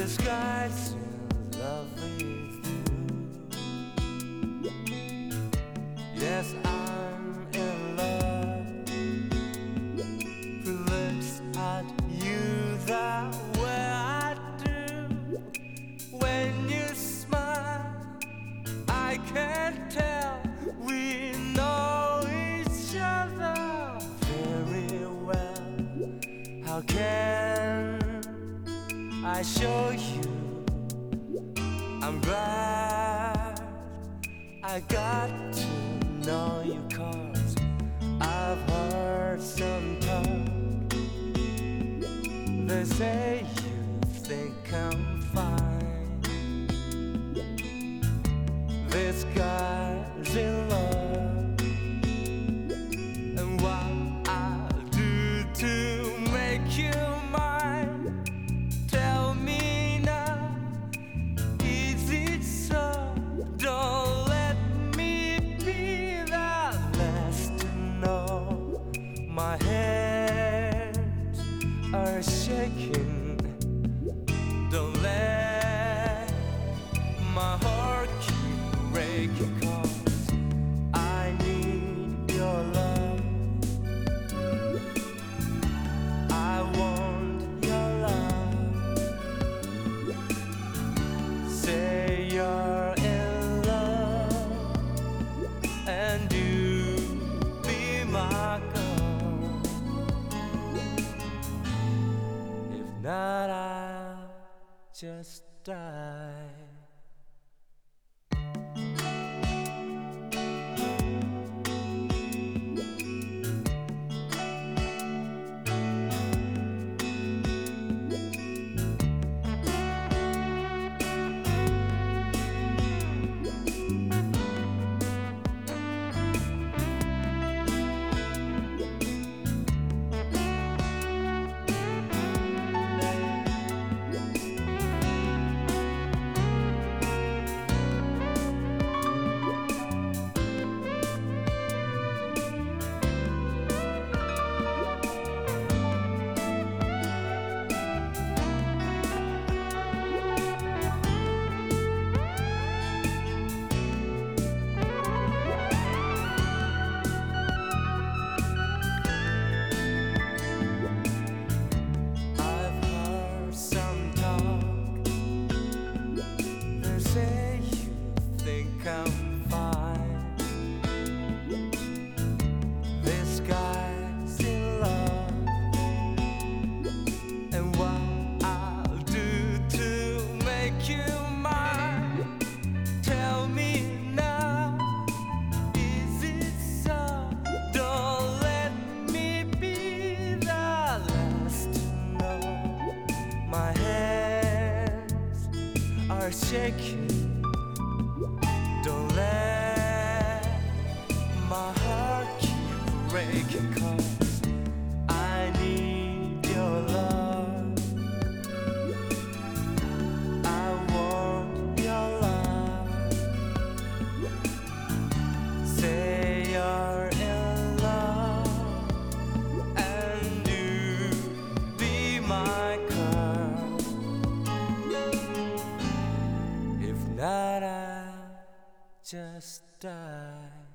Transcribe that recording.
sky's in love with you. Yes, I'm in love. Who looks at you that way I do? When you smile, I can tell we know each other very well. How can I show you? I'm glad I got to know you, 'cause I've heard some talk. They say you think I'm fine. This guy's in love, and what I'll do to make you mine, tell me now, is it so? Don't let me be the last to know. My hands are shaking. Don't let my heart keep breaking, 'cause I need your love. I want your love. Say you're in love, and you be my girl. If not, I'll just die. I'm fine. This guy's in love, and what I'll do to make you mine, tell me now, is it so? Don't let me be the last to know. My hands are shaking. Don't let my heart keep breaking, 'cause I need your love. I want your love. Say you're in love, and you be my girl. If not, I just die.